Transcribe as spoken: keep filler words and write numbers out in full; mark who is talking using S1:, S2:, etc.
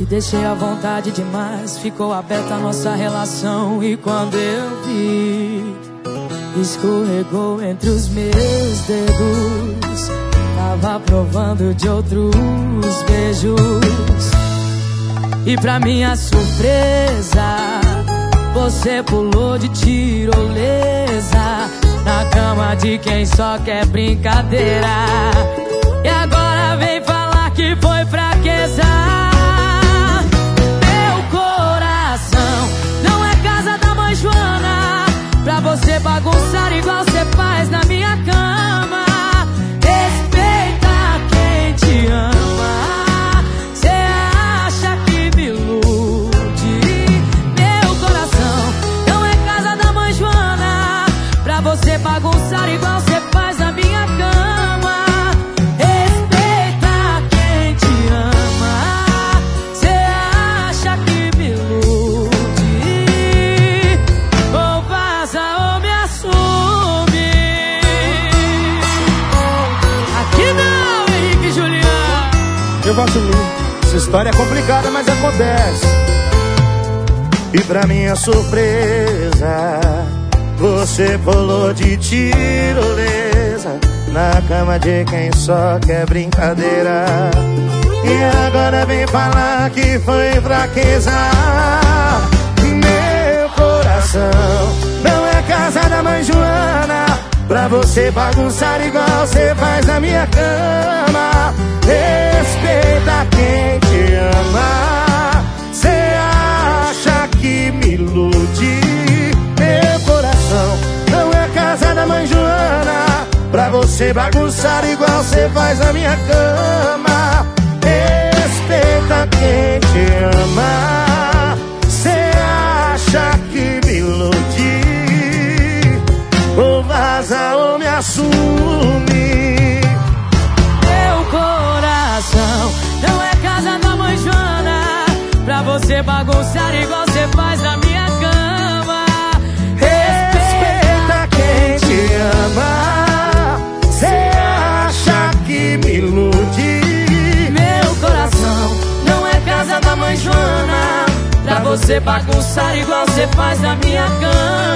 S1: Te deixei à vontade demais, ficou aberta a nossa relação. E quando eu vi, escorregou entre os meus dedos. Tava provando de outros beijos. E pra minha surpresa, você pulou de tirolesa na cama de quem só quer brincadeira. E agora vem falar que foi fraqueza. Meu coração não é casa da mãe Joana pra você bagunçar igual você faz na minha cama. Respeita quem te ama. Cê acha que me ilude? Meu coração não é casa da mãe Joana pra você bagunçar igual você faz na minha cama. Respeita quem te ama. Cê acha que me ilude? Ou vaza ou me assume. Aqui não, Henrique e Juliano.
S2: Eu vou assumir. Essa história é complicada, mas acontece. E pra minha surpresa, você pulou de tirolesa na cama de quem só quer brincadeira. E agora vem falar que foi fraqueza. Meu coração não é casa da mãe Joana pra você bagunçar igual você faz na minha cama. Respeita quem te ama. Cê acha que me ilude? Meu coração não é casa da mãe Joana pra você bagunçar igual você faz na minha cama. Respeita quem te ama. Cê acha que me ilude? Ou vaza ou me assume.
S1: Meu coração não é casa da mãe Joana pra você bagunçar igual você faz na minha cama.
S2: Respeita quem te ama. Cê acha que me ilude?
S1: Meu coração não é casa da mãe Joana pra você bagunçar igual você faz na minha cama.